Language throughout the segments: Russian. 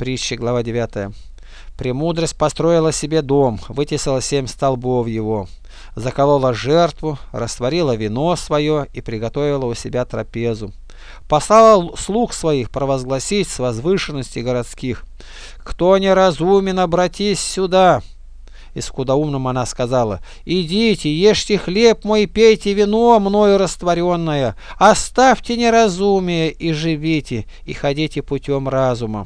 Притча, глава 9. Премудрость построила себе дом, вытесала 7 столбов его, заколола жертву, растворила вино свое и приготовила у себя трапезу. Послала слуг своих провозгласить с возвышенностей городских: «Кто неразумен, обратись сюда!» И скудоумным она сказала: «Идите, ешьте хлеб мой, пейте вино мною растворенное, оставьте неразумие и живите, и ходите путем разума».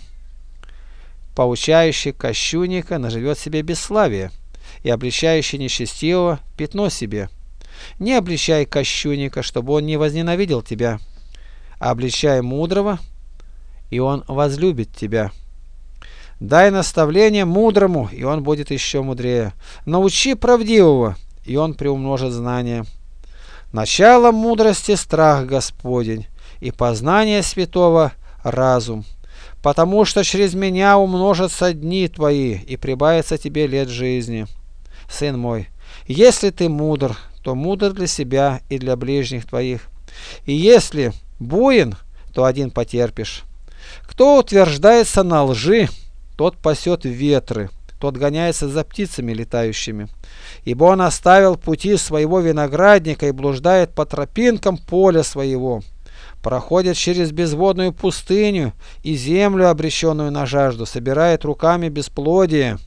Поучающий кощунника наживет себе бесславие, и обличающий нечестивого пятно себе. Не обличай кощунника, чтобы он не возненавидел тебя, а обличай мудрого, и он возлюбит тебя. Дай наставление мудрому, и он будет еще мудрее. Научи правдивого, и он приумножит знания. Начало мудрости — страх Господень, и познание святого — разум. Потому что через меня умножатся дни твои, и прибавится тебе лет жизни. Сын мой, если ты мудр, то мудр для себя и для ближних твоих. И если буин, то один потерпишь. Кто утверждается на лжи, тот пасет ветры, тот гоняется за птицами летающими. Ибо он оставил пути своего виноградника и блуждает по тропинкам поля своего. Проходит через безводную пустыню и землю, обреченную на жажду, собирает руками бесплодие.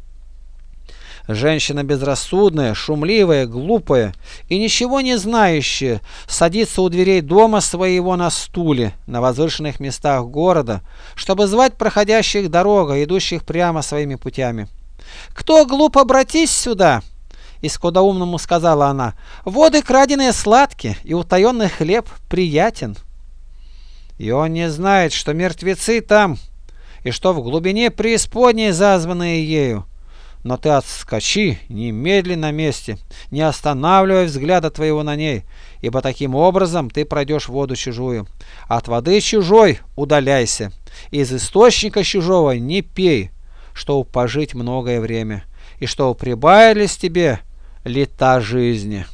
Женщина безрассудная, шумливая, глупая и ничего не знающая садится у дверей дома своего на стуле на возвышенных местах города, чтобы звать проходящих дорогой, идущих прямо своими путями. «Кто глуп, обратись сюда!» И скудоумному сказала она: «Воды краденые сладки, и утаенный хлеб приятен». И он не знает, что мертвецы там, и что в глубине преисподней зазванные ею. Но ты отскочи немедленно на месте, не останавливая взгляда твоего на ней, ибо таким образом ты пройдешь воду чужую. От воды чужой удаляйся, из источника чужого не пей, чтобы пожить многое время, и чтобы прибавились тебе лета жизни.